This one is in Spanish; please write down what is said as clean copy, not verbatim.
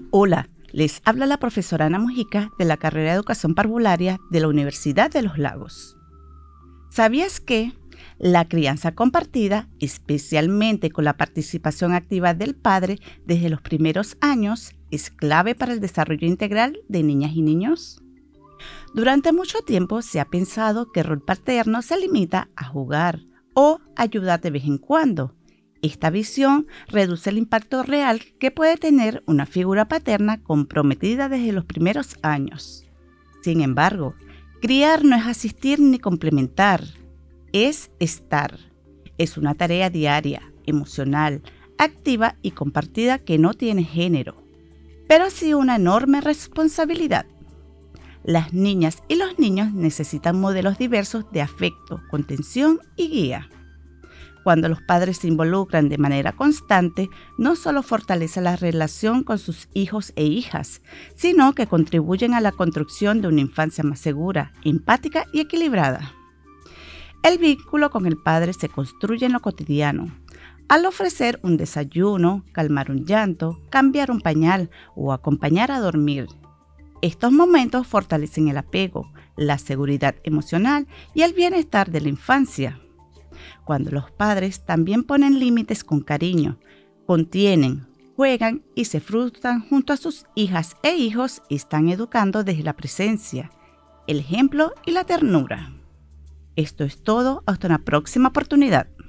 Hola, les habla la profesora Ana Mujica de la carrera de Educación Parvularia de la Universidad de los Lagos. ¿Sabías que la crianza compartida, especialmente con la participación activa del padre desde los primeros años, es clave para el desarrollo integral de niñas y niños? Durante mucho tiempo se ha pensado que el rol paterno se limita a jugar o ayudar de vez en cuando. Esta visión reduce el impacto real que puede tener una figura paterna comprometida desde los primeros años. Sin embargo, criar no es asistir ni complementar, es estar. Es una tarea diaria, emocional, activa y compartida que no tiene género, pero sí una enorme responsabilidad. Las niñas y los niños necesitan modelos diversos de afecto, contención y guía. Cuando los padres se involucran de manera constante, no solo fortalece la relación con sus hijos e hijas, sino que contribuyen a la construcción de una infancia más segura, empática y equilibrada. El vínculo con el padre se construye en lo cotidiano, al ofrecer un desayuno, calmar un llanto, cambiar un pañal o acompañar a dormir. Estos momentos fortalecen el apego, la seguridad emocional y el bienestar de la infancia. Cuando los padres también ponen límites con cariño, contienen, juegan y se frustran junto a sus hijas e hijos, están educando desde la presencia, el ejemplo y la ternura. Esto es todo, hasta una próxima oportunidad.